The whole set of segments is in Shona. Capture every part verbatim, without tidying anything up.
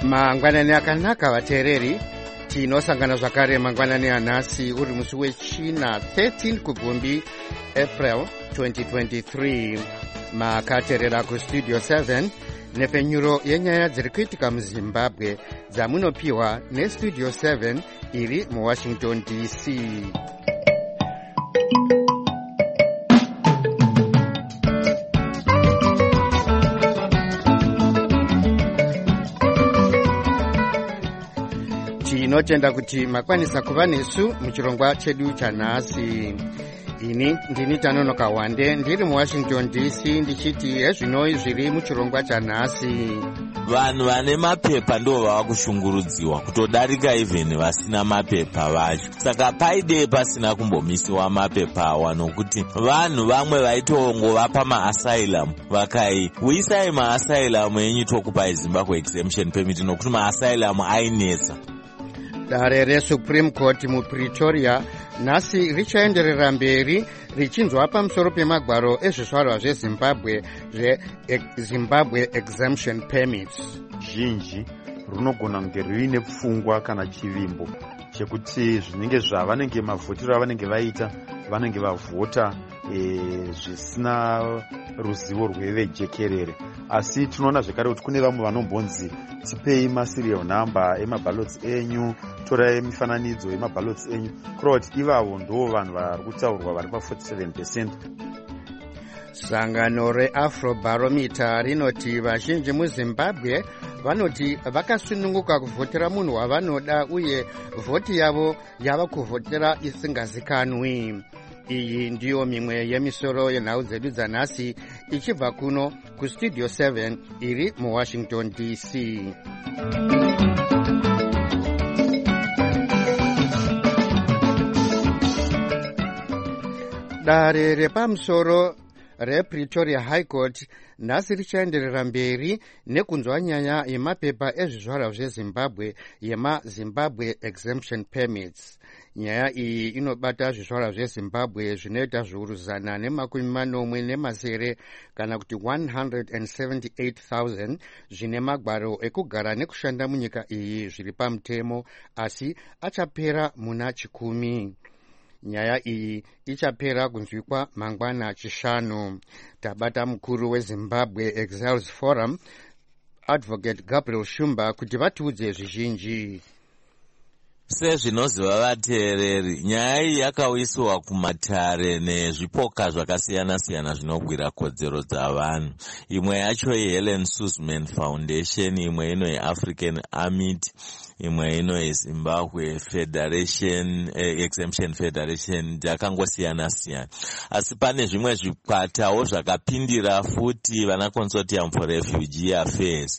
Mangwanani akanaka vateereri, tinosangana zvakare mangwanani anhasi uri musi wechina thirteen kubvumbi April twenty twenty-three. Makateerera kustudio seven nepfenyuro yenyaya dziri kuitika muZimbabwe dzamunopiwa nestudio seven iri muWashington D C. Tinotenda kuti makwanisa kuva nesu muchirongwa chedu chanhasi. Ini ndini Tanonoka Wande ndiri muWashington D C ndichiti hezvinoi zviri muchirongwa chanhasi. Vanhu vane mapepa ndo vava kushungurudziwa kutodarika even vasina mapepa vacho. Saka paide pasina kumbomisiwa mapepa awa nokuti vanhu vamwe vaitongova pama-asylum vakai uisai ma-asylum enyu tokupai Zimbabwe exemption permit nokuti ma-asylum ainetsa. Dare reSupreme Court muPretoria nhasi richaenderera mberi richinzwa pamusoro pemagwaro ezvizvarwa zveZimbabwe zveZimbabwe exemption permits. Zhinji runogona kunge rine pfungwa kana chivimbo chekuti zvinenge zvavanenge mavhotero avanenge vaita vanenge vavhota e, zvisina ruzivo rwevejekerere. Asi tinoona zvekare kuti kune vamwe vanombonzi tipei maserial number emaballots enyu, torai mifananidzo yemaballots enyu, kureva kuti ivavo ndo vanhu vari kutaurwa vari pa forty-seven percent. Sangano reAfrobarometer rinoti vazhinji muZimbabwe vanoti vakasununguka kuvhotera munhu wavanoda uye vhoti yavo yava kuvhotera isingazikanwi. Iyi ndiyo mimwe yemisoro yenhau dzedu dzanhasi ichibva kuno kustudio seven iri muWashington D C. Dare repamusoro rePretoria High Court nhasi richaenderera mberi nekunzwa nyaya yemapepa ezvizvarwa zveZimbabwe yemaZimbabwe exemption permits. Nyaya iyi inobata zvizvarwa zveZimbabwe zvinoita zviuru zana nemakumi manomwe nemasere kana kuti one hundred seventy-eight thousand zvine magwaro ekugara nekushanda munyika iyi zviri pamutemo asi achapera muna chikumi. Nyaya iyi ichapera kunzwikwa mangwana chishanu. Tabata mukuru weZimbabwe Exiles Forum Advocate Gabriel Shumba kuti vatiudze zvizhinji. Sezvinoziva vateereri, nyaya iyi yakawiswa kumatare nezvipoka zvakasiyana-siyana zvinogwira kodzero dzavanhu. Imwe yacho yeHelen Suzman Foundation, imwe ino yeAfrican Amity, imwe ino yeZimbabwe Federation eh, Exemption Federation, dzakangosiyana-siyana. Asi pane zvimwe zvikwatawo zvakapindira futi vana Consortium for Refugee Affairs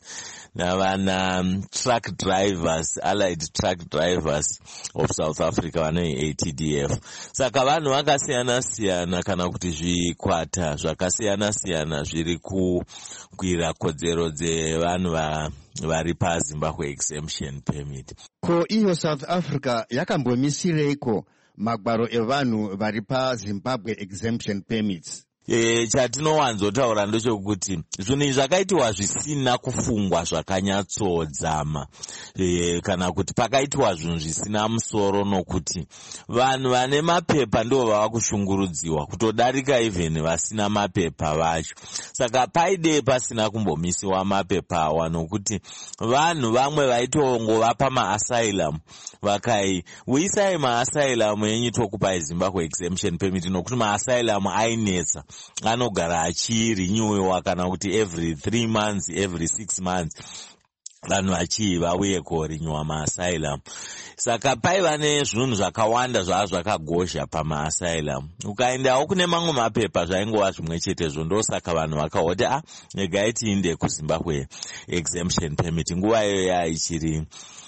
navana um, truck drivers, Allied Truck Drivers of South Africa vanoi A T D F. Saka vanhu vakasiyana-siyana kana kuti zvikwata zvakasiyana-siyana zviri kugwira kodzero dzevanhu va vari paZimbabwe exemption permit. Ko iyo South Africa yakambomisireiko magwaro evanhu vari paZimbabwe exemption permits? E, chatinowanzotaura ndochokuti zvinhu zvakaitwa zvisina kufungwa zvakanyatsodzama e, kana kuti pakaitwa zvinhu zvisina musoro nokuti vanhu vane mapepa ndo vava kushungurudziwa kutodarika even vasina mapepa vacho. Saka paide pasina kumbomisiwa mapepa awa nokuti vanhu vamwe vaitongova pama-asylum vakai uisai ma-asylum enyu tokupai Zimbabwe exemption permit nokuti ma-asylum ainetsa, anogara achirinyiwa kana kuti every three months every six months vanhu vachiva uye korinyiwa ma-asylum. Saka paiva nezvinhu zvakawanda zvava zvakagozha pama-asylum. Ukaendawo kune mamwe mapepa zvaingova zvimwe chetezvo, ndosaka vanhu vakahoti ah regai tiinde kuZimbabwe exemption permit. Nguva iyo yaichiri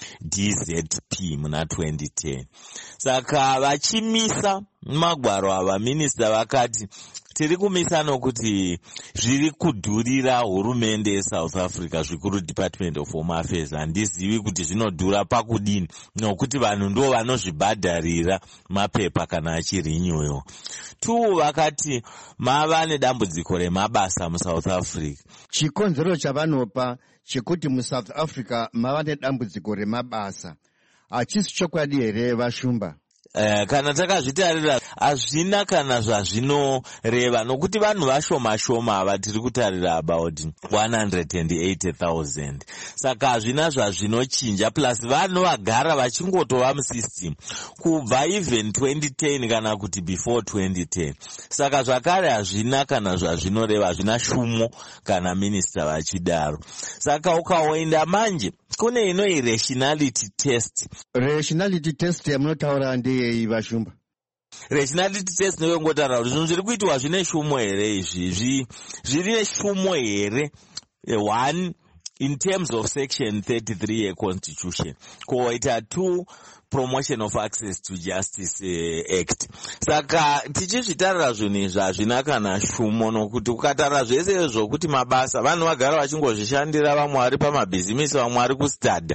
D Z P muna twenty ten. Saka vachimisa magwaro ava minista vakati tiri kumisa nokuti zviri kudhurira hurumende yeSouth Africa, zvikuru Department of Home Affairs. Handizivi kuti zvinodhura pakudini nokuti vanhu ndo vanozvibhadharira mapepa kana achirinyoyo. Tu vakati mava nedambudziko remabasa muSouth Africa. Chikonzero chavanopa chekuti muSouth Africa mava nedambudziko remabasa. Hachisi chokwadi here Vashumba? Uh, kana takazvitarira hazvina kana zvazvinoreva, nokuti vanhu vashoma shoma ava tiri kutarira about one hundred eighty thousand. Saka hazvina zvazvinochinja, plus vanhu vagara vachingotova musystem kubva even twenty ten kana kuti before twenty ten. Saka zvakare hazvina kana zvazvinoreva, hazvina shumo kana minista vachidaro. Saka ukaoenda manje kune inoi rationality test. Rationality test yamunotaura ndeyei Vashumba? Rationality test ndeyongotaura kuti zvinhu zviri kuitwa zvine shumo here, izvi zviri neshumo here. One, in terms of section thirty-three yeconstitution, koita two, promotion of access to justice uh, act. Saka tichizvitarira zvinhu izvi hazvina kana shumo, nokuti ukatarira zvese zvokuti mabasa vanhu vagara vachingozvishandira, vamwe vari pamabhizimisi, vamwe vari kustadha.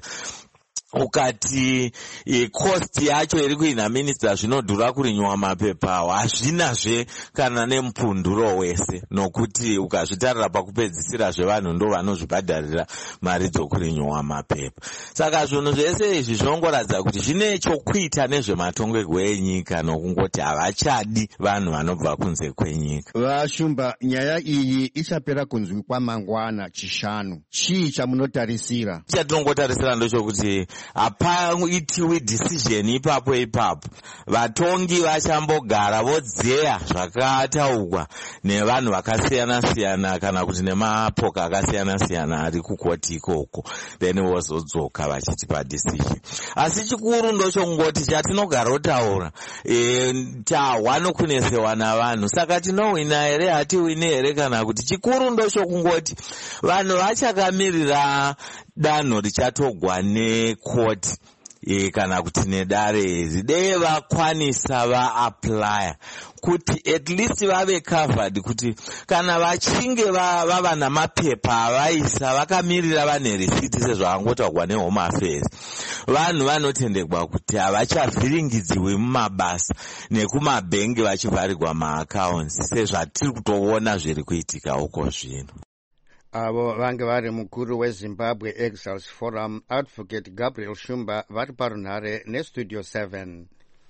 Ukati e, cost yacho iri kuina minista zvinodhura kurinywa mapepa awo, hazvinazve kana nemupunduro wese, nokuti ukazvitarira pakupedzisira zvevanhu ndo vanozvibhadharira mari dzokurinywa mapepa. Saka zvinhu zvese izvi zvinongoratidza kuti zvine chokuita nezvematongerwo enyika, nokungoti havachadi vanhu vanobva kunze kwenyika. Vashumba, nyaya iyi ichapera kunzwi kwamangwana chishanu. Chii chamunotarisira? Chatinongotarisira ndochokuti hapaitiwi decision ipapo ipapo. Vatongi vachambogara vodzeya zvakataurwa nevanhu vakasiyana siyana kana kuti nemapoka akasiyana siyana ari kukoti ikoko, then vozodzoka vachitipa decision. Asi chikuru ndochongoti chatinogara kutaura e, tahwa nokunesewa navanhu. Saka tinowina here hatiwini here kana kuti, chikuru ndochokungoti vanhu vachakamirira danho richatogwa nekoti e, kana kuti nedarezi dei vakwanisa vaaplya kuti at least vave covered, kuti kana vachinge vava va namapepa avaisa vakamirira vane risiti sezvakangotagwa nehome affairs, vanhu vanotendekwa kuti havachavhiringidziwi mumabasa nekumabhengi vachivharirwa maaccounts sezvatiri kutoona zviri kuitika uko zvino. Avo vange vari mukuru weZimbabwe Exiles Forum Advocate Gabriel Shumba vari parunhare nestudio seven.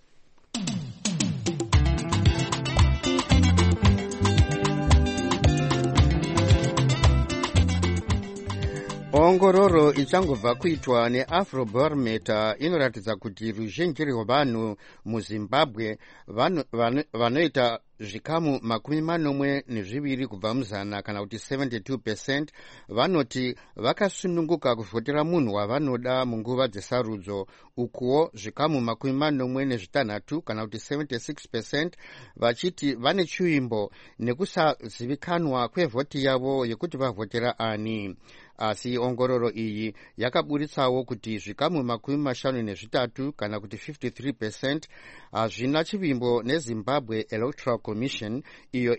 Ongororo ichangobva kuitwa neAfrobarometer inoratidza kuti ruzhinji rwevanhu muZimbabwe vanoita zvikamu makumi manomwe nezviviri kubva muzana kana kuti seventy-two percent vanoti vakasununguka kuvhotera munhu wavanoda munguva dzesarudzo. Ukuwo zvikamu makumi manomwe nezvitanhatu kana kuti seventy-six percent vachiti vane chiimbo nekusazivikanwa kwevhoti yavo yekuti vavhotera ani. Asi ongororo iyi yakaburitsawo kuti zvikamu makumi mashanu nezvitatu kana kuti fifty-three percent hazvina chivimbo neZimbabwe Electoral Commission, iyo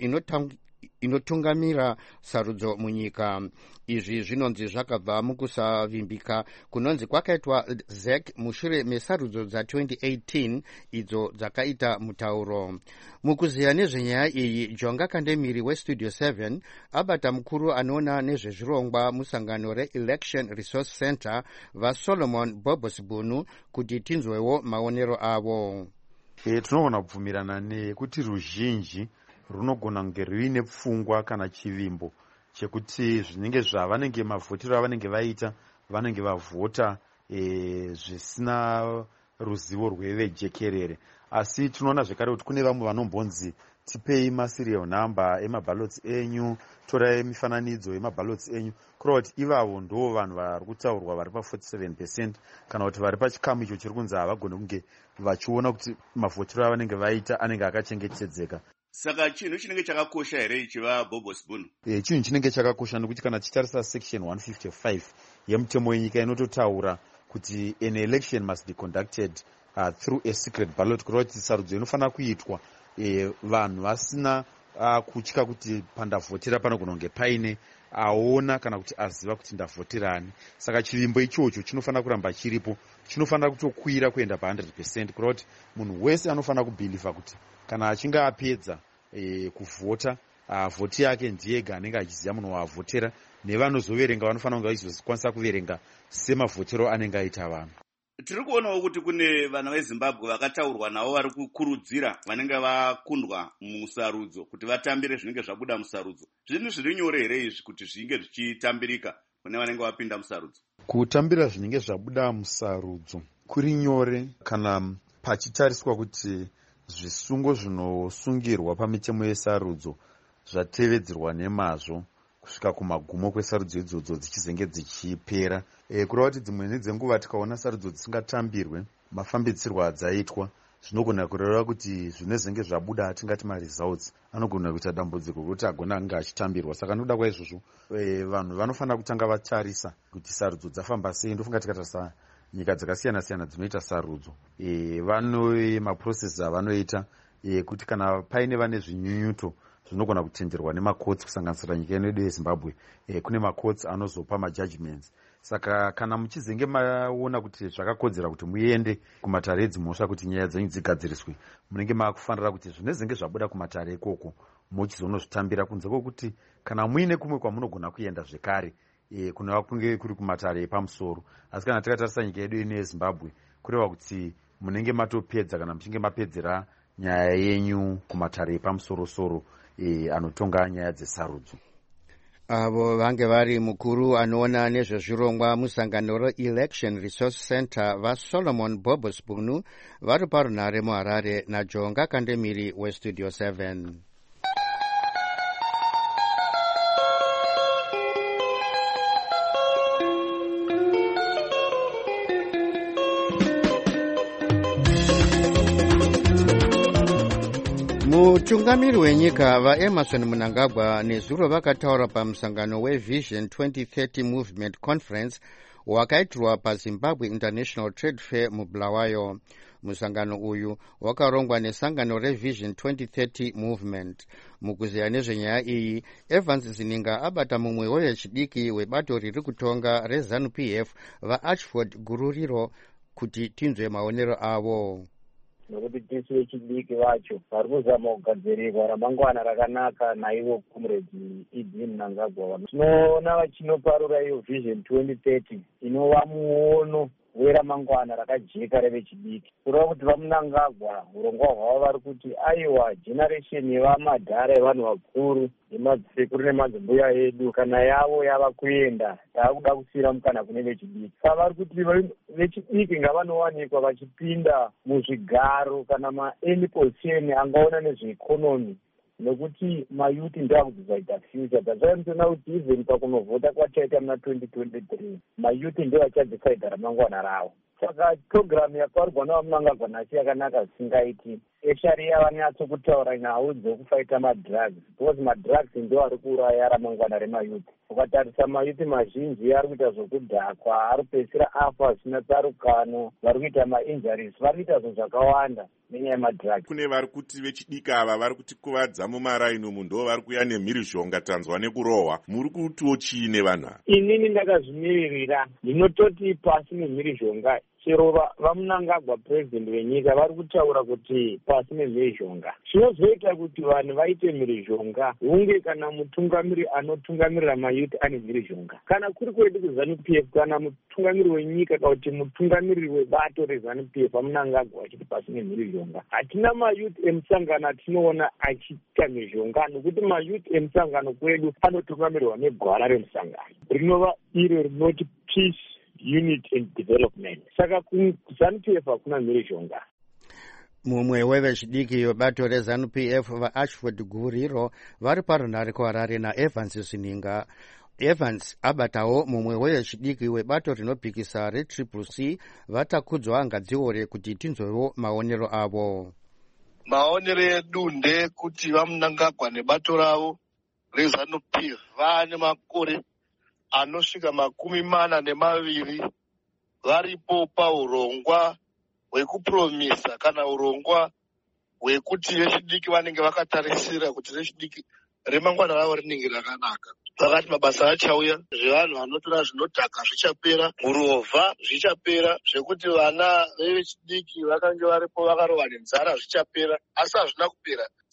inotungamira sarudzo munyika. Izvi zvinonzi zvakabva mukusavimbika kunonzi kwakaitwa Z E C mushure mesarudzo dza twenty eighteen idzo dzakaita mutauro. Mukuziya nezvenyaya iyi, Jonga Kandemiri westudio seven abata mukuru anoona nezvezvirongwa musangano reElection Resource Center vaSolomon Bobosbunu kuti tinzwewo maonero avo. E, tinogona kubvumirana nekuti ruzhinji runogona kunge ruine pfungwa kana chivimbo chekuti zvinenge zvavanenge mavhotero avanenge vaita vanenge vavhota e, zvisina ruzivo rwevejekerere. Asi tinoona zvekare kuti kune vamwe vanombonzi tipei maserial number emabalots enyu, torai mifananidzo yemabalots enyu, kureva kuti ivavo ndo vanhu vari kutaurwa vari pa forty-seven percent kana kuti vari pachikamu icho chiri kunzi havagone kunge vachiona kuti mavhotero avanenge vaita anenge akachengetedzeka. Saka chinhu chinenge chakakosha here ichiva Bobosbunu? E, chinhu chinenge chakakosha nokuti kana tichitarisa section one fifty-five yemutemo wenyika inototaura kuti an election must be conducted uh, through a secret ballot, kureva kuti sarudzo inofanira kuitwa e, vanhu vasina uh, kutya kuti pandavhotera panogona kunge paine aona kana kuti aziva kuti ndavhoterani. Saka chivimbo ichocho chinofanira kuramba chiripo, chinofanira kutokwira kuenda pa one hundred percent, kureva kuti munhu wese anofanira kubhiliva kuti kana achinge apedza e, kuvhota uh, vhoti yake ndiyega anenge achiziva munhu waavhotera, nevanozoverenga vanofanira kunge vachizokwanisa kuverenga semavhotero anenge aita vanhu. Tiri kuonawo kuti kune vana veZimbabwe vakataurwa navo vari kukurudzira vanenge vakundwa musarudzo kuti vatambire zvinenge zvabuda musarudzo. Zvinhu zviri nyore here izvi kuti zvinge zvichitambirika kune vanenge vapinda musarudzo? Kutambira zvinenge zvabuda musarudzo kuri nyore kana pachitariswa kuti zvisungo zvinosungirwa pamitemo yesarudzo zvatevedzerwa nemazvo kusvika kumagumo kwesarudzo idzodzo dzichizenge dzichipera. E, kureva kuti dzimwe nedzenguva tikaona sarudzo dzisingatambirwe mafambidzirwo adzaitwa zvinogona kureva kuti zvinezenge zvabuda atingati maresults anogona kuita dambudziko kuti agona anga achitambirwa. Saka nokuda kwaizvozvo e, vanhu vanofanira kutanga vatarisa kuti sarudzo dzafamba sei. Ndofunga tikatarisa nyika dzakasiyana siyana dzinoita sarudzo e, vano maprocess avanoita e, kuti kana paine vane zvinyunyuto zvinogona kutenderwa nemakotsi kusanganisira nyika yedu yeZimbabwe e, kune makotsi anozopa majudgments. Saka kana muchizenge maona kuti zvakakodzera kuti muende kumatare edzimhosva kuti nyaya dzenyu dzigadziriswe, munenge makufanira kuti zvinezenge zvabuda kumatare ikoko muchizonozvitambira kunze kwokuti kana muine kumwe kwamunogona kuenda zvekare e, kunova kunge kuri kumatare epamusoro. Asi kana takatarisa nyika yedu ino yeZimbabwe kureva kuti munenge matopedza kana muchinge mapedzera nyaya yenyu kumatare epamusoro-soro e, anotonga nyaya dzesarudzo. Avo vange vari mukuru anoona nezvezvirongwa musangano reElection Resource Center vaSolomon Bobosbunu vari parunhare muHarare naJonga Kandemiri weStudio seven. Mutungamiri wenyika vaEmerson Mnangagwa nezuro vakataura pamusangano weVision twenty thirty Movement Conference wakaitirwa paZimbabwe International Trade Fair muBulawayo. Musangano uyu wakarongwa nesangano reVision twenty thirty Movement. Mukuziya nezvenyaya iyi, Evans Zininga abata mumwe wevechidiki webato riri kutonga reZANU-P F vaAchford Gururiro kuti tinzwe maonero avo. Nokuti tisu vechidiki vacho vari kuzama kugadzirirwa ramangwana rakanaka naivo comrade Idi Mnangagwa. Tinoona vachinoparura iyo Vision twenty thirty inova muono weramangwana rakajeka revechidiki. Kureva kuti vaMnangagwa urongwa hwavo vari kuti aiwa generation yevamadhara yevanhu vakuru nemadzikuru nemadzimbuya edu kana yavo yava kuenda taakuda kusiyira mukana kune vechidiki. Saka vari kuti vechidiki ngavanowanikwa vachipinda muzvigaro kana maani position angaona nezveekonomi nokuti mayuti ndaakudzizaita future. Tazainoona kuti even pakunovhota kwataita muna twenty twenty-three mayuti ndiwo achadhisaidha ramangwana ravo. Saka programu yakaurwa navaMnangagwa nhasi yakanaka zvisingaiti. Eshari yavanyatsokutaura nhau dzekufaita madrugs because madrugs ndiwo ari kuuraya ramangwana remayuti. Ukatarisa mayuti mazhinji ari kuita zvokudhakwa, ari kupedzisira afa zvisina tsarukano, vari kuita mainjuries, vari kuita zvinhu zvakawanda nenyaya yemadrugs. Kune vari kuti vechidiki ava vari kutikuvadza mumaraini umu ndo vari kuya nemhirizhonga tanzwa nekurohwa. Muri kutiwo chii nevanhu ava? Inini ndakazvimiririra ndinototi pasi nemhirizhonga chero vaMnangagwa president venyika vari kutaura kuti pasi nemhirizhonga. Zvinozoita kuti vanhu vaite mhirizhonga hunge kana mutungamiri anotungamirira mayuti ane mhirizhonga. Kana kuri kwedu kuZANU-P F kana mutungamiri wenyika kana kuti mutungamiri webato reZANU-P F vaMnangagwa achiti pasi nemhirizhonga, hatina mayuti emusangano atinoona achiita mhirizhonga nokuti mayuti emusangano kwedu anotungamirirwa negwara remusangano rinova iro rinoti peace, unity and development. Saka kuZANU-P F hakuna mhirizhonga. Mumwe wevechidiki webato reZANU-P F vaAchford Gururiro vari parunhare kuHarare naEvans Zininga. Evans abatawo mumwe wevechidiki webato rinopikisa reTriple C vatakudzwa ngadziore kuti tinzwewo maonero avo. Maonero edu ndekuti vaMnangagwa nebato ravo reZANU-P F vaane makore anosvika makumi mana nemaviri varipo paurongwa hwekupromisa kana urongwa hwekuti vechidiki vanenge vakatarisira kuti vechidiki remangwana ravo rinenge rakanaka. Vakati mabasa achauya, zvevanhu vanotora zvinodhaka zvichapera, urova zvichapera, zvekuti vana vechidiki vakange varipo vakarohwa nenzara zvichapera, asi hazvina kupera.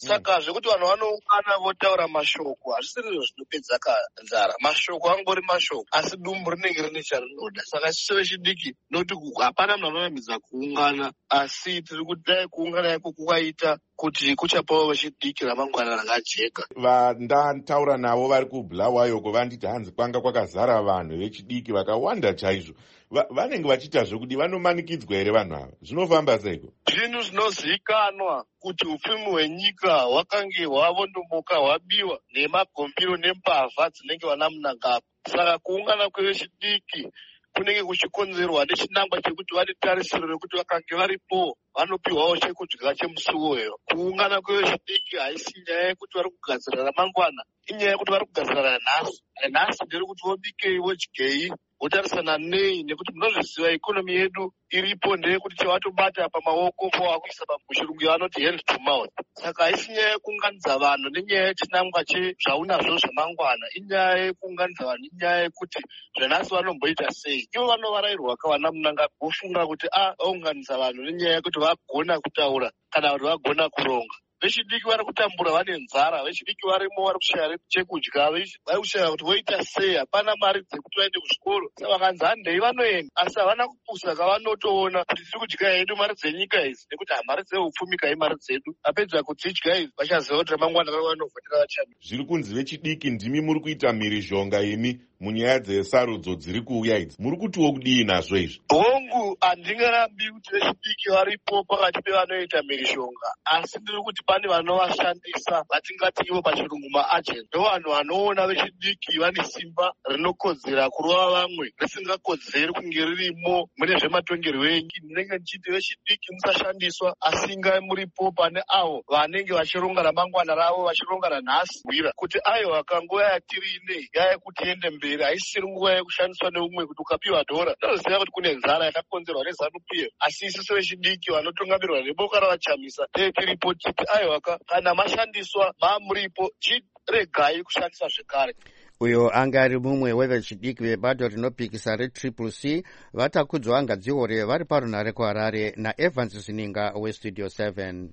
saka zvekuti vanhu vanoungana votaura mashoko hazvisiri zvinopedza nzara. Mashoko angori mashoko asi dumbu rinenge rine charinoda. Saka isusu vechidiki noti hapana munhu anoramidza kuungana, asi tiri kuti dai kuungana iko kukaita kuti kuchapawo vechidiki ramangwana rakajeka. Vandataura navo vari kuBulawayo vanditi hanzi kwanga kwakazara vanhu vechidiki vakawanda chaizvo. Vanenge vachiitazvo kuti vanomanikidzwa here vanhu ava? Zvinofamba seiko? Zvinhu zvinozivikanwa kuti upfumi hwenyika hwakange hwavondomoka hwabiwa nemagombiro nembavha dzinenge vana Mnangagwa. Saka kuungana kwevechidiki kunenge kuchikonzerwa nechinangwa chekuti vane tarisiro rekuti vakange varipo vanopiwawo chekudya chemusuwoyo. Kuungana kwevechidiki haisi nyaya yekuti vari kugadzira ramangwana, inyaya yekuti vari kugadzira nhasi. Nhasi ndiri kuti vobikei vodyei votarisana nei, nekuti munozviziva ikonomi yedu iripo ndeyekuti chavatobata pamaoko powakuisa muchirungu yavanoti hand to mouth. Saka haisi nyaya yekuunganidza vanhu nenyaya yechinangwa chezvaunazvo zvamangwana, inyaya yekuunganidza vanhu, inyaya yekuti zvenhasi vanomboita sei. Ivo vanovarairwa kavana Mnangagwa vofunga kuti a vaunganidza vanhu nenyaya yekuti vagona kutaura kana kuti vagona kuronga. Vechidiki vari kutambura vane nzara, vechidiki varimo vari kushaya chekudya, vari kushaya kuti voita sei, hapana mari dzekuti vaende kuzvikoro. Saka vakanzi handei vanoenda, asi havana kupusa kavanotoona kuti tiri kudya hedu mari dzenyika idzi, nekuti mari dzeupfumi kai mari dzedu. Vapedza kudzidya idzi vachaziva kuti ramangwana ravo vanovhotera vachami. Zviri kunzi vechidiki ndimi muri kuita mhirizhonga imi munyaya dzesarudzo dziri kuuya idzi. Muri kutiwo kudii nazvo izvi? Hongu, handingarambi kuti vechidiki varipo pakati pevanoita mhirizhonga, asi ndiri kuti pane vanovashandisa vatingati ivo pachirungu maagent. Ndovanhu vanoona vechidiki vane simba rinokodzera kurova vamwe risingakodzeri kunge ririmo mune zvematongerwo enyu. Ndinenge ndichiti vechidiki musashandiswa, asi ngai muripo pane avo vanenge vachironga ramangwana ravo, vachironga ranhasi bwira kuti aiwa kanguva yatiri inei yayekuti ende mberi, haisiri nguva yekushandiswa neumwe kuti ukapiwa dhora. Ndinoziva kuti kune nzara yakakonzerwa neZANU P F, asi isusu vechidiki vanotungamirwa neboka ravachamisa tiripo titi aiwaka kana mashandiswa mamuripo chiregai kushandisa zvekare. Uyo anga ari mumwe wevechidiki vebato rinopikisa retriple C vatakudzwa anga dzihore vari parunhare kuHarare naEvans Zininga westudio seven.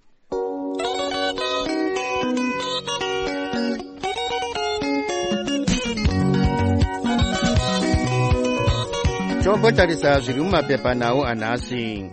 Tombotarisa zviri mumapepa nawo anhasi.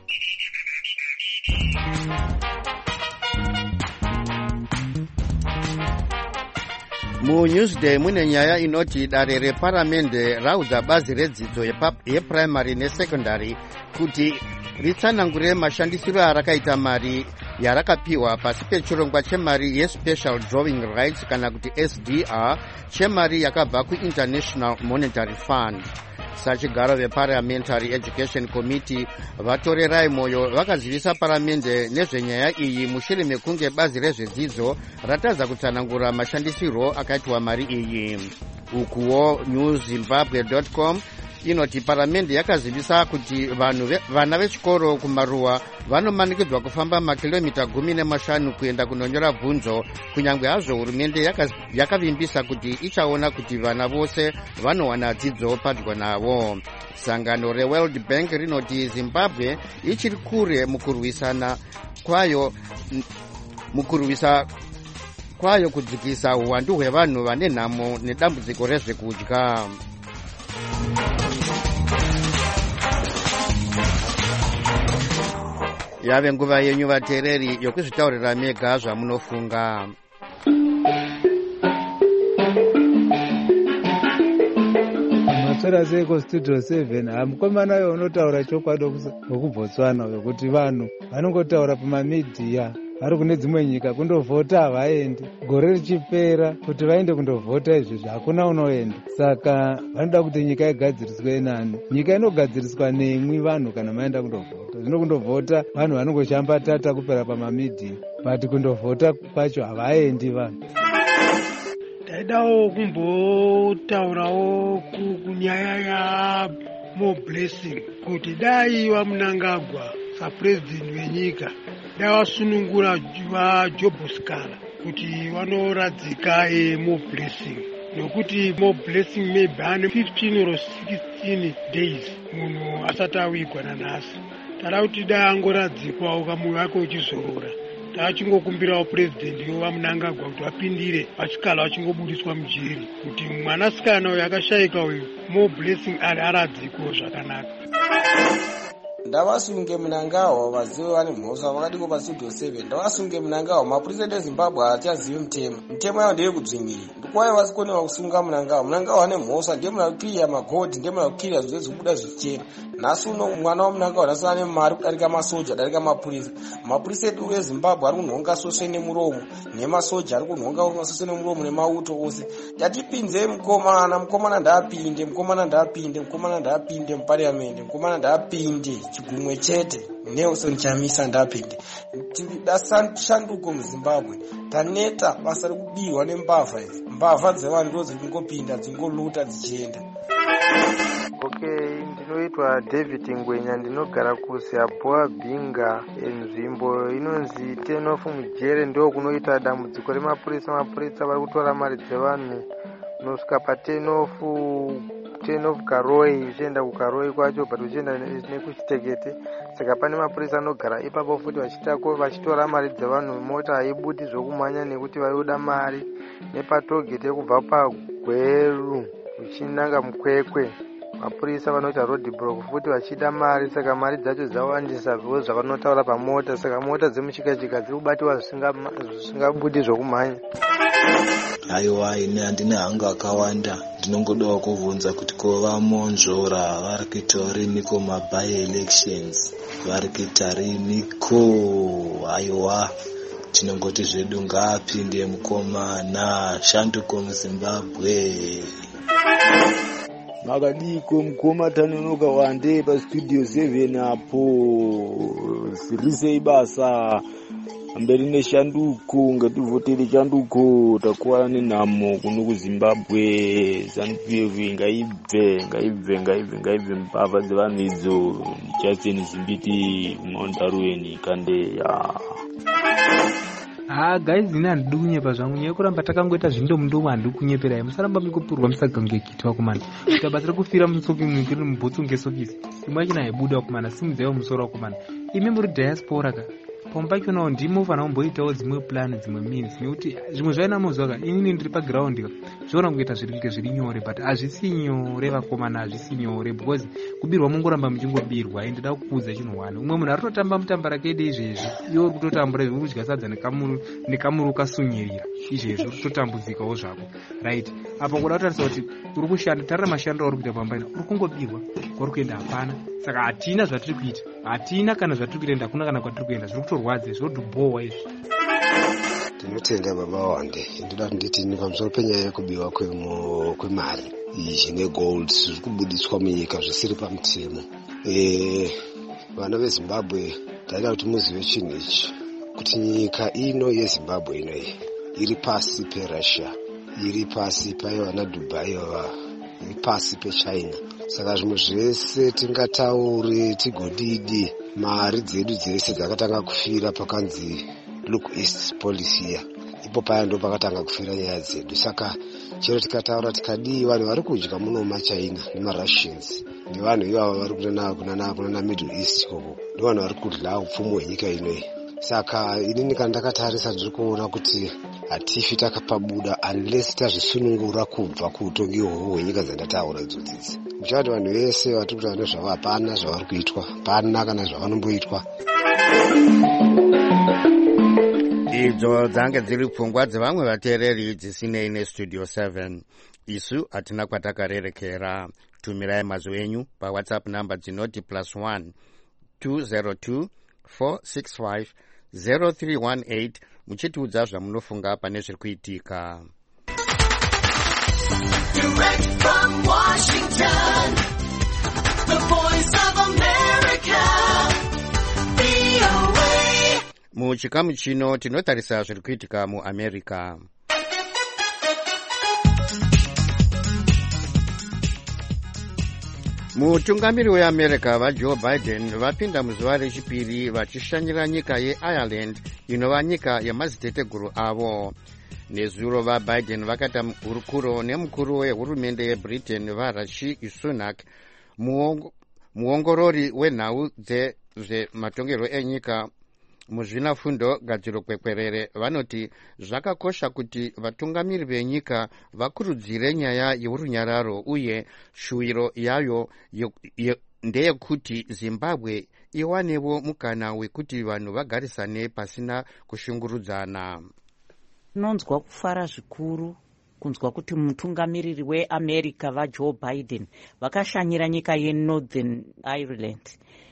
MuNewsday mune nyaya inoti dare reparamende raudza bazi redzidzo yeprimary nesekondari kuti ritsanangure mashandisiro arakaita mari yarakapiwa pasi pechirongwa chemari yeSpecial Drawing Rights kana kuti S D R chemari yakabva kuInternational Monetary Fund. Sachigaro veParliamentary Education Committee vatorerai moyo vakazivisa paramende nezvenyaya iyi mushure mekunge bazi rezvedzidzo ratadza kutsanangura mashandisiro akaitwa mari iyi. Ukuwo new zimbabwe dot com inoti paramende yakazivisa kuti vanhu vana vechikoro kumaruwa vanomanikidzwa kufamba makilomita gumi nemashanu kuenda kunonyora bvunzo, kunyange hazvo hurumende yakavimbisa kuti ichaona kuti vana vose vanowana dzidzo padyo navo. Sangano reWorld Bank rinoti Zimbabwe ichiri kure mukurwisana kwayo mukurwisa kwayo kudzikisa uwandu hwevanhu vane nhamo nedambudziko rezvekudya. Yave nguva yenyu vateereri yokuzvitaurira mega zvamunofunga. Matsvera seko studio seven hamukomana uyo unotaura chokwadi wekuBotswana wekuti vanhu vanongotaura pamamidhiya vari kune dzimwe nyika kundovhota havaendi. Gore richipera kuti vaende kundovhota izvozvo hakuna unoenda. Saka vanoda kuti nyika igadziriswe nani. Nyika inogadziriswa nemwi vanhu kana maenda kundovhota. Zvino kundovhota vanhu vanongoshamba tata kupera pamamidhiya, but kundovhota kwacho havaendi vanhu. Ndaidawo kumbotaurawo kunyaya yaMore Blessing kuti dai vaMnangagwa sapurezidendi wenyika davasunungura vaJob Sikala kuti vanoradzika More Blessing, nokuti More Blessing maybe ane fifteen or sixteen days munhu asati awigwa nanhasi. Tada kuti dai angoradzikwa ukamuvi wake uchizorora taachingokumbirawo purezidendi wamunangagwa kuti vapindire vachikala vachingobudiswa mujeri kuti mwanasikana uyu akashayika uyu more blessing ari aradziko zvakanaka. Ndavasunge Mnangagwa vazive vane mhosva vakadiko pastudio seven. Ndavasunge Mnangagwa mapurisa eZimbabwe hachazivi mutemo. Mutemo yawo ndeye kudzvimiri. Ndikuvayo vasikoniwa kusunga Mnangagwa. Mnangagwa ane mhosva ndiye muna kukiriya magodhi ndiye muna kukiriya zvose zvikubuda zvichena. Nhasi uno mwana waMnangagwa nhasi ane mari kudarika masoja kudarika mapurisa. Mapurisa edu eZimbabwe ari kunhonga soswe nemuromo nemasoja ari kunhonga soswe nemuromo nemauto ose. Tatipinzei mukomana, mukomana ndaapinde, mukomana ndaapinde, mukomana ndaapinde muparliament, mukomana ndaapinde chigumwe chete. Nelson Chamisa ndapinde. Tida shanduko muZimbabwe. Taneta basa rekubirwa nembavha idzi. Mbavha dzevanhu ndo dziri kungopinda dzingoluta dzichienda. Okay, ndinoitwa David Ngwenya, ndinogara kuSiaboa Binga, nzvimbo inonzi Tenofu mujere ndo kunoita dambudziko remapurisa. Mapurisa vari kutora mari dzevanhu nosvika paTenofu Tenofu Karoi, uchienda kukaroi kwacho but uchienda nekuchitekete. Saka pane mapurisa anogara ipapo futi vachitako vachitora mari dzevanhu. Mota haibudi zvokumhanya nekuti vayoda mari. Nepatogete kubva paGweru uchinanga Mukwekwe, mapurisa vanoita roadblock futi vachida mari. Saka mari dzacho dzawandisa zvo zvavanotaura pamota. Saka mota dzemuchikachika dziri kubatiwa zvisingabudi zvokumhanya. Aiwa, ine handina hangu akawanda. Ndinongodawo kuvunza kuti ko vamonzvora vari kuita riniko maby elections, vari kuita riniko? Aiwa, tinongoti zvedu ngaapinde mukomana, shanduko muZimbabwe. Makadiko mukoma tanonoka wande pastudio seven apo sirisei basa mberi neshanduko ngativhoteri shanduko. Takuwana nenhamo kuno kuZimbabwe. ZANU-P F ngaibve ngaibve ngaibve ngaibve mbavha dzevanhu idzo. Justin Zimbiti Maundarweni Kandeya. Ah, guys, ina ndidi kunyepa zvangu. Nyaya kuramba takangoita zvindomundomo handidi kunyeperai. Musaramba mikupurwa musagangekitwa kumana. Kuti basa rekufira mutsoki mwingiri mubhutsu ngesokisi. Imwe yachina haibuda kumana, simudzaiwo musoro kumana. Imi muri diaspora ka. Pamba ichonawo ndimo fana kumboitawo dzimwe plan dzimwe means nekuti zvimwe zvaina muzwaka inini ndiri paground ka zviona kuita zviri zviri nyore but hazvisi nyore vakomana, hazvisi nyore because kubirwa mungoramba muchingobirwa. Ndida kukuudza chinhu wani, umwe munhu arikutotamba mutamba rake ide izvezvi iwo uri kutotambura zviri kudya sadza nekamuru nekamuru kasunyirira izvezvi uri kutotambudzikawo zvako right. Apo ngoda kutarisa kuti uri kushanda, tarira mashando auri kuita pamba ina, uri kungobirwa kwari kuenda hapana. Saka hatina zvatiri kuita, hatina kana zvatiri kuenda, hakuna kana kwatiri kuenda. Zviri kutorwadza, zviri kudhibhowa izvi. Tinotenda baba wande. Ndoda nditi ni pamusoro penyaya yekubiwa kwemari izvi negold zviri kubudiswa munyika zvisiri pamutemo. Eh, vana veZimbabwe taida kuti muzive chinhu ichi kuti nyika ino yeZimbabwe inoyi iri pasi peRussia, iri pasi paivana Dubai vava, iri pasi peChina. Saka zvimwe zvese tingataure tigodidi, mari dzedu dzese dzakatanga kufira pakanzi look east policy ya. Ipo paya ndo pakatanga kufira nyaya dzedu. Saka chero tikataura tikadii, vanhu vari kudya muno maChina nemaRussians nevanhu ivavo vari kunana kunana kunana Middle East koko, nevanhu vari kudya upfumi hwenyika inoyi. Saka inini kana ndakatarisa ndiri kuona kuti hatifi takapabuda unless tazvisunungura kubva kuutongi uhwo hwenyika dzandataura idzodzidzi. Muchati vanhu vese vatiri kuti vane zvavo hapana zvavari kuitwa, hapana kana zvavanomboitwa. Idzo dzange dziri pfungwa dzevamwe vateereri dzisinei nestudio seven. Isu hatina kwatakarerekera. Tumirai mazwi enyu paWhatsApp namba dzinoti plus one two zero two four six five zero three one eight muchitiudza zvamunofunga pane zviri kuitika. Direct from Washington, the voice of America, V O A. Muchikamu chino tinotarisa zviri kuitika muAmerica. Mutungamiri weAmerica vaJoe Biden vapinda muzuva rechipiri vachishanyira nyika yeIreland inova nyika yemadziteteguru avo. Nezuro vaBiden vakaita hurukuro nemukuru wehurumende yeBritain vaRishi Sunak, muongorori wenhau dzezvematongerwo enyika muzvinafundo gadziro kwekwerere vanoti zvakakosha kuti vatungamiri venyika vakurudzire nyaya yerunyararo uye shuwiro yayo ndeyekuti Zimbabwe iwanewo mukana wekuti vanhu vagarisane pasina kushungurudzana. Tinonzwa kufara zvikuru kunzwa kuti mutungamiriri weAmerica vaJoe Biden vakashanyira nyika yeNorthern Ireland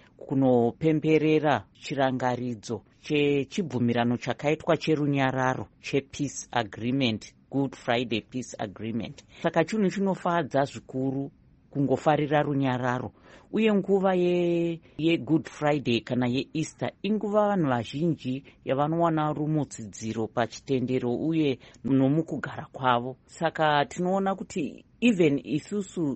kunopemberera chirangaridzo chechibvumirano chakaitwa cherunyararo chepeace agreement, Good Friday Peace Agreement. Saka chinhu chinofadza zvikuru kungofarira runyararo, uye nguva ye, ye Good Friday kana yeEaster inguva vanhu vazhinji yavanowana rumutsidziro pachitendero uye nomukugara kwavo. Saka tinoona kuti even isusu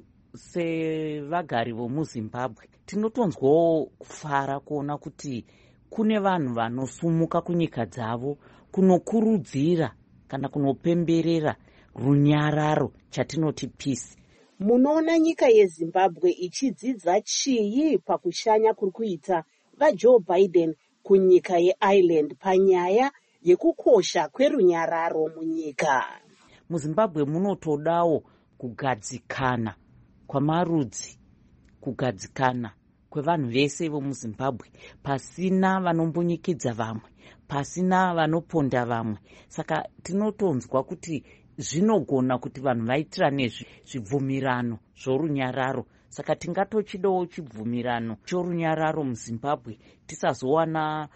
sevagari vomuZimbabwe tinotonzwawo kufara kuona kuti kune vanhu vanosumuka kunyika dzavo kunokurudzira kana kunopemberera runyararo chatinoti peace. Munoona nyika yeZimbabwe ichidzidza chii pakushanya kuri kuita vaJoe Biden kunyika yeIreland panyaya yekukosha kwerunyararo munyika? MuZimbabwe munotodawo kugadzikana kwamarudzi, kugadzikana kwevanhu vese vomuZimbabwe, pasina vanombonyikidza vamwe, pasina vanoponda vamwe. Saka tinotonzwa kuti zvinogona kuti vanhu vaitirane zvibvumirano zvorunyararo. Saka tingatochidawo chibvumirano chorunyararo muZimbabwe, tisazowana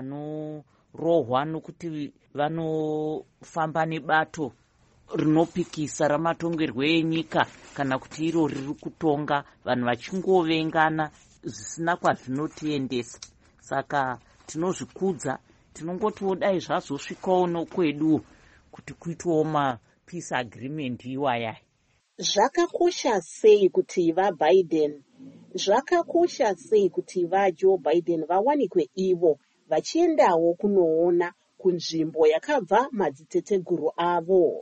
vanorohwa nokuti vanofamba nebato rinopikisa ramatongerwo enyika kana kuti iro riri kutonga, vanhu vachingovengana zvisina kwazvinotiendesa. Saka tinozvikudza, tinongotiwo dai zvazosvikawo nokwedu kuti kuitwawo mapeace agreement iwaya. Zvakakosha sei kuti vaBiden, zvakakosha sei kuti vaJoe Biden vawanikwe ivo vachiendawo kunoona kunzvimbo yakabva madziteteguru avo?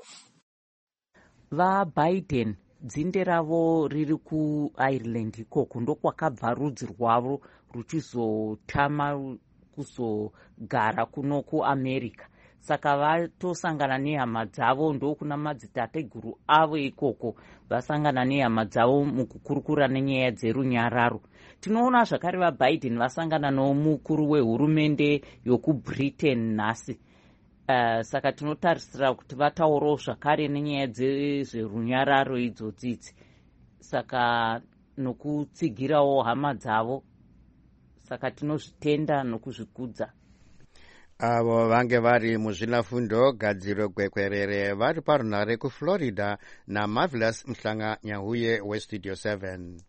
VaBiden dzinde ravo riri kuIreland ikoko ndokwakabva rudzi rwavo ruchizotama kuzogara kuno kuAmerica. Saka vatosangana nehama dzavo ndokuna madzitateguru avo ikoko, vasangana nehama dzavo mukukurukura nenyaya dzerunyararo. Tinoona zvakare vaBiden vasangana nomukuru wehurumende yokuBritain nhasi. Uh, saka tinotarisira kuti vataurawo zvakare nenyaya dzezverunyararo idzodzidzi. Saka nokutsigirawo hama dzavo. Saka tinozvitenda nokuzvikudza. Avo vange vari muzvinafundo gadziro kwekwerere vari parunhare kuFlorida naMarvelous Mhlanga Nyahuye weStudio seven.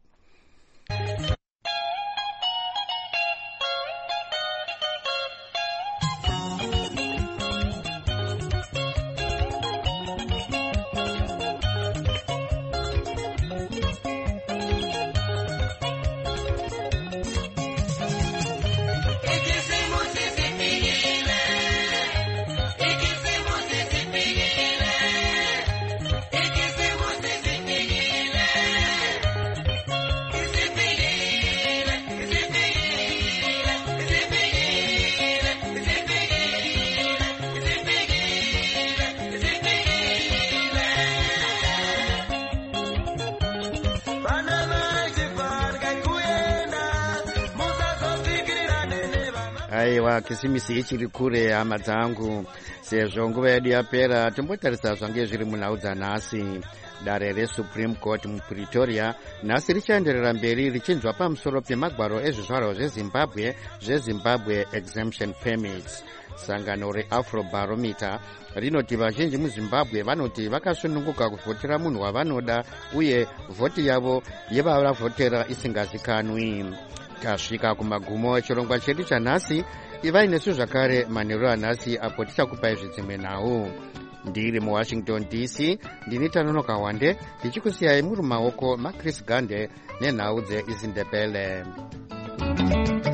Aiwa, kisimisi ichiri kure hama dzangu, sezvo nguva yedu yapera tombotarisa zvange zviri munhau dzanhasi. Dare reSupreme Court muPretoria nhasi richaenderera mberi richinzwa pamusoro pemagwaro ezvizvarwa zveZimbabwe zveZimbabwe Exemption Permits. Sangano reAfrobarometer rinoti vazhinji muZimbabwe vanoti vakasununguka kuvhotera munhu wavanoda uye vhoti yavo yevavavhotera isingazikanwi. Tasvika kumagumo echirongwa chedu chanhasi. Ivai nesu zvakare manheru anhasi apo tichakupai zvidzimwe nhau. Ndiri muWashington D C ndini Tanonoka Wande ndichikusiyai muri mumaoko maChris Gande nenhau dzeIzindebele.